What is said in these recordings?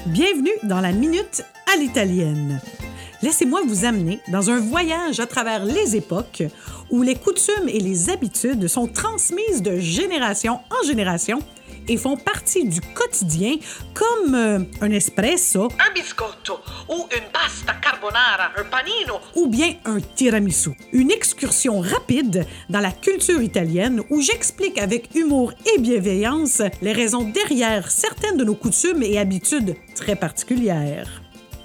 Bienvenue dans la Minute à l'italienne. Laissez-moi vous amener dans un voyage à travers les époques où les coutumes et les habitudes sont transmises de génération en génération et font partie du quotidien comme un espresso, un biscotto ou une pasta carbonara, un panino ou bien un tiramisu. Une excursion rapide dans la culture italienne où j'explique avec humour et bienveillance les raisons derrière certaines de nos coutumes et habitudes très particulières.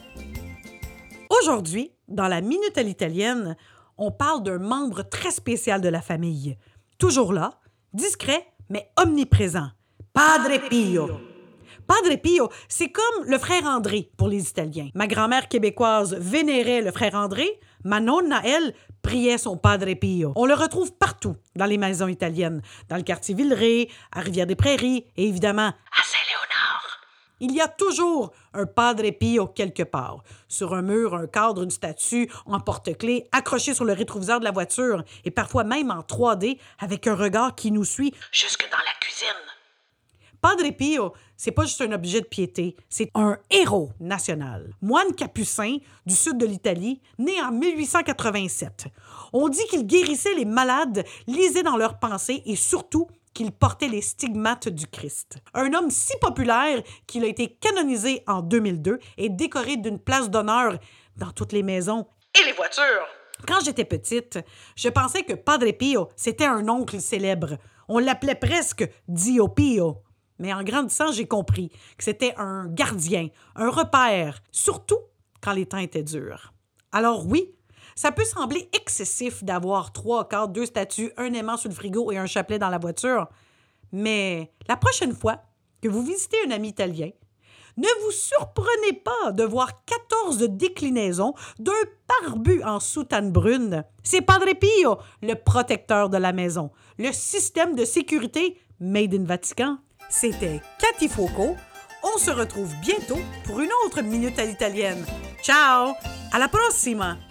Aujourd'hui, dans la Minute à l'italienne, on parle d'un membre très spécial de la famille. Toujours là, discret mais omniprésent. Padre Pio. Padre Pio, c'est comme le frère André pour les Italiens. Ma grand-mère québécoise vénérait le frère André. Ma nonna, elle, priait son Padre Pio. On le retrouve partout dans les maisons italiennes, dans le quartier Villeray, à Rivière-des-Prairies et évidemment à Saint-Léonard. Il y a toujours un Padre Pio quelque part. Sur un mur, un cadre, une statue, en porte-clés, accroché sur le rétroviseur de la voiture et parfois même en 3D avec un regard qui nous suit jusque dans la cuisine. Padre Pio, c'est pas juste un objet de piété, c'est un héros national. Moine capucin du sud de l'Italie, né en 1887. On dit qu'il guérissait les malades, lisait dans leurs pensées et surtout qu'il portait les stigmates du Christ. Un homme si populaire qu'il a été canonisé en 2002 et décoré d'une place d'honneur dans toutes les maisons et les voitures. Quand j'étais petite, je pensais que Padre Pio, c'était un oncle célèbre. On l'appelait presque Dio Pio. Mais en grandissant, j'ai compris que c'était un gardien, un repère, surtout quand les temps étaient durs. Alors oui, ça peut sembler excessif d'avoir 3 quarts, 2 statues, un aimant sur le frigo et un chapelet dans la voiture. Mais la prochaine fois que vous visitez un ami italien, ne vous surprenez pas de voir 14 déclinaisons d'un barbu en soutane brune. C'est Padre Pio, le protecteur de la maison, le système de sécurité made in Vatican. C'était Cathy Fauco. On se retrouve bientôt pour une autre Minute à l'italienne. Ciao! À la prossima!